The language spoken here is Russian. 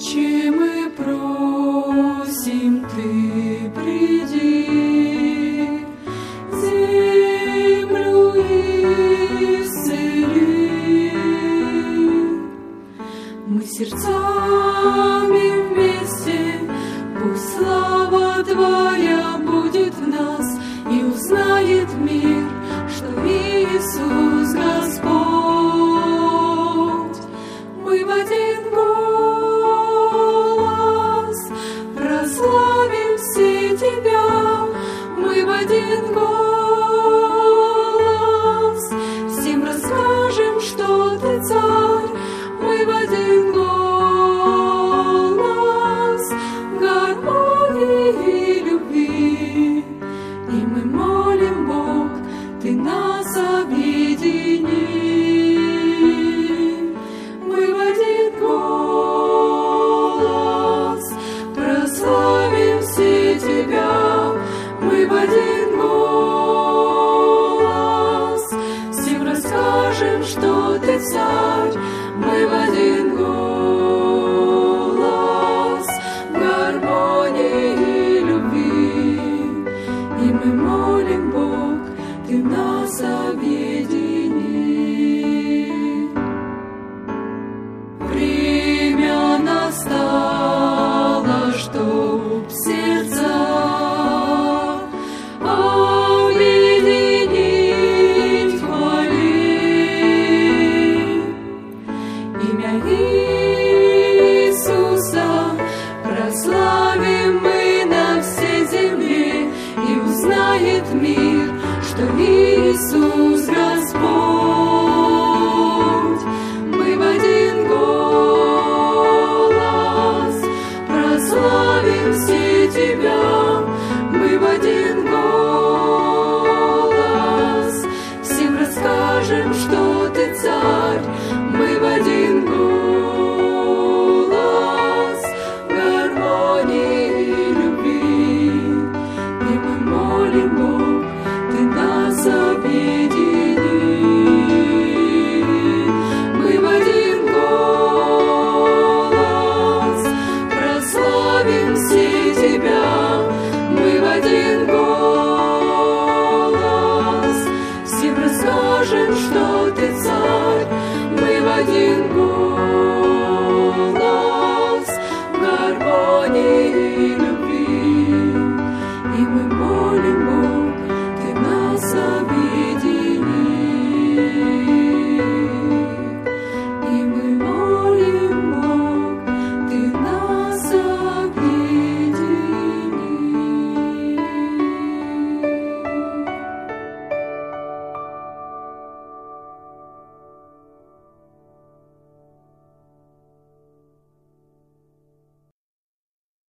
Отче, мы просим, Ты приди, землю исцели. Мы сердцами вместе, пусть слава Твоя будет в нас, и узнает мир, что Иисус Господь. Мы в один голос прославим все Тебя, мы в один голос всем расскажем, что Ты царь, мы в один голос в гармонии и любви, и мы молим, Бог, Ты нас объедини. Мы в один голос прославим все Тебя, мы в один голос всем расскажем, что Ты царь, мы в один голос в гармонии и любви, и мы молим, Бог, Ты нас объедини.